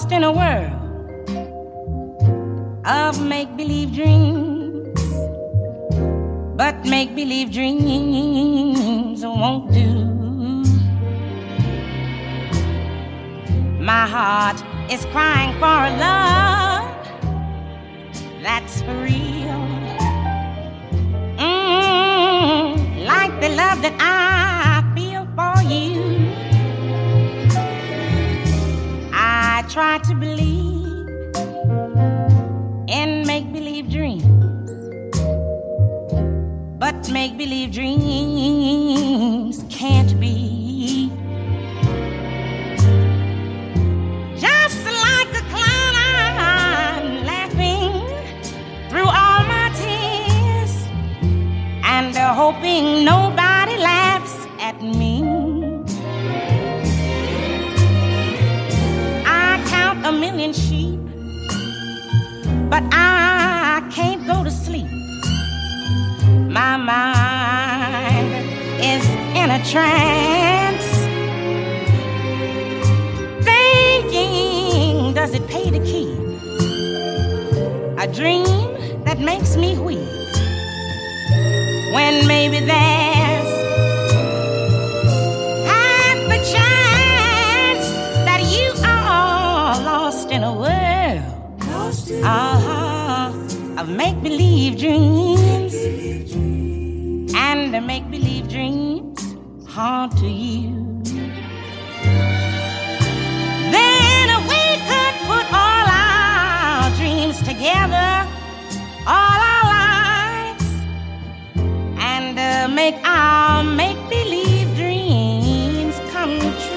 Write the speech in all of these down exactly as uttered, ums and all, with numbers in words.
lost in a world of make-believe dreams, but make-believe dreams won't do. My heart is crying for a love that's for real, mm, like the love that I feel for you. I try to believe in make-believe dreams, but make-believe dreams can't be. Just like a clown, I'm laughing through all my tears and uh, hoping nobody laughs at me. I count a million sheep, but I can't go to sleep. My mind is in a trance, thinking, does it pay to keep a dream that makes me weep when maybe there's half a chance that you are lost in a world uh-huh, of make-believe dreams, and the make-believe dreams haunt to you. Then we could put all our dreams together, all our lives, and uh, make our make-believe dreams come true.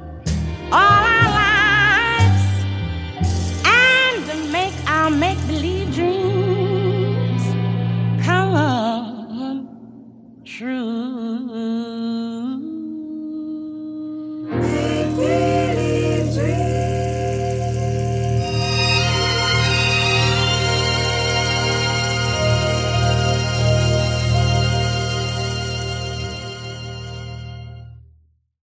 All our lives, and to make our make-believe